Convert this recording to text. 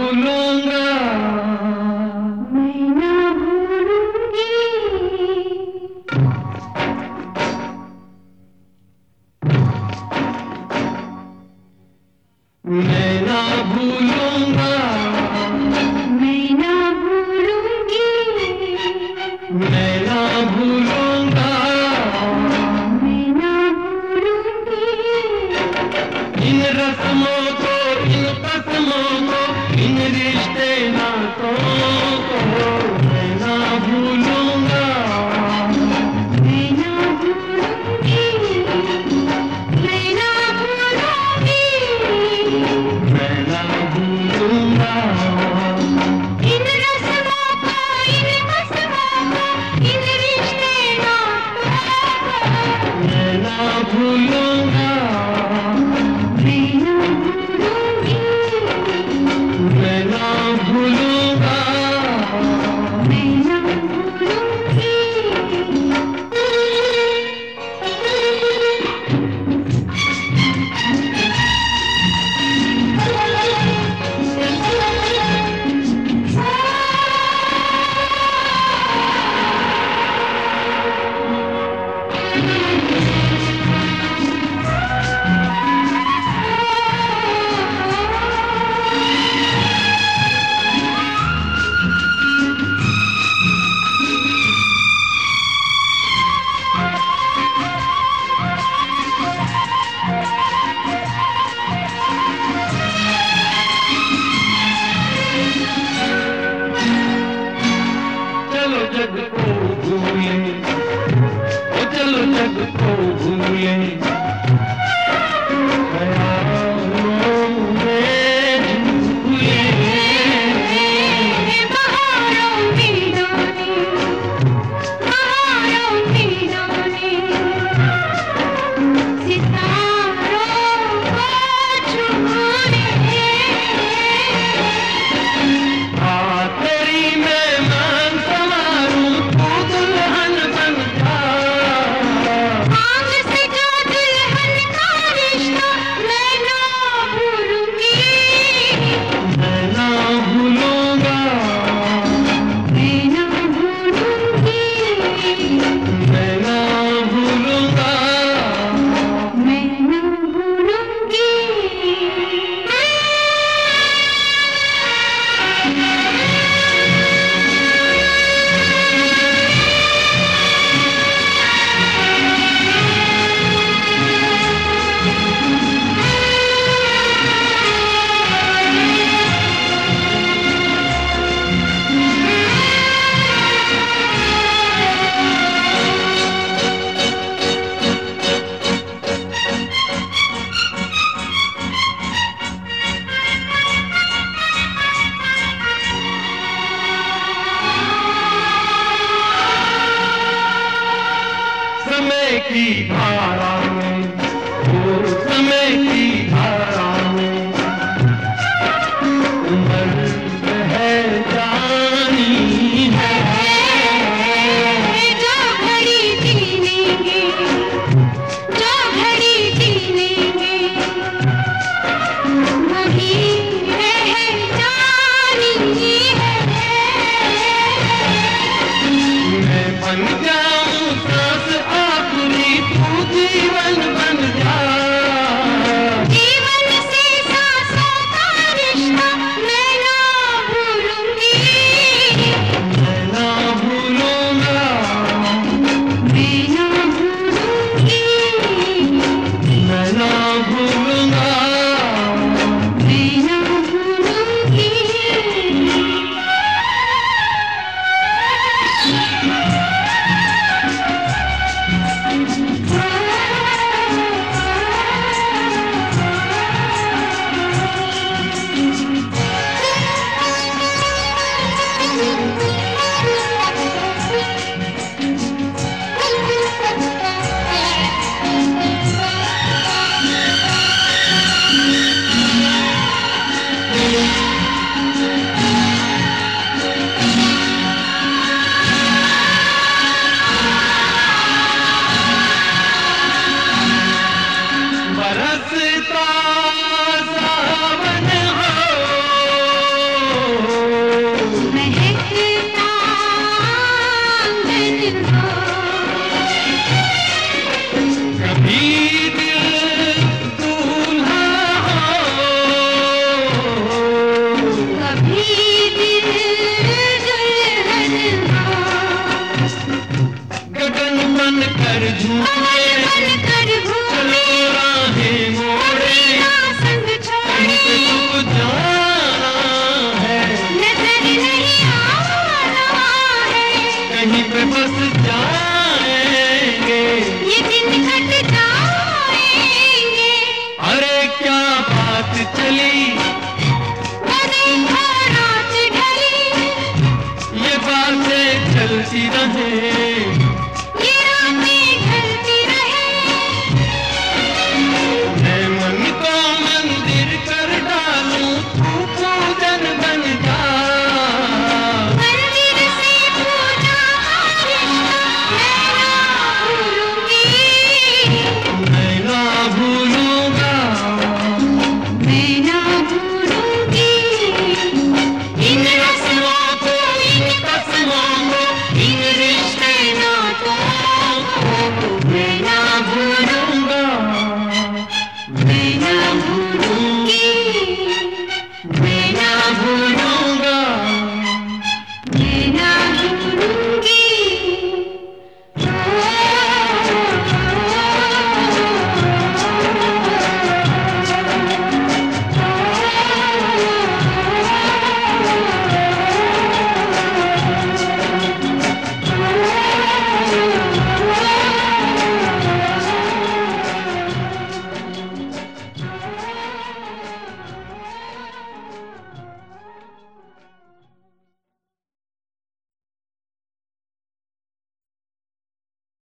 भूलूंगा, मैं ना भूलूंगी, मैं ना भूलूंगा, मैं ना भूलूंगी, मैं ना भूलूंगा। मैं ना भूलूंगी, इन रस्मों को, इन कसमों को, इन रिश्ते नातों को मैं ना भूलूंगा, मैं ना भूलूंगी, मैं ना भूलूंगी, मैं ना भूलूंगा। इन रस्मों को, इन कसमों को, इन रिश्ते नातों को मैं ना भूलूंगा, मैं ना भूलूंगी, मैं ना भूलूंगा। मैं ना भूलूंगी। चलो जग को भूले, ओ चलो जग को भूले, ख्यालों में झूले। बहारों की डोली, बहारों की डोली, सितारों को छूले। आ तेरी मेहमान संवारूं, तू दुल्हन बन जा। आग से जो दुल्हन का रिश्ता मैं ना भूलूंगी, मैं ना भूलूंगा, मैं ना भूलूंगी, मैं ना भूलूंगा। मैं ना भूलूंगी। समय की धारा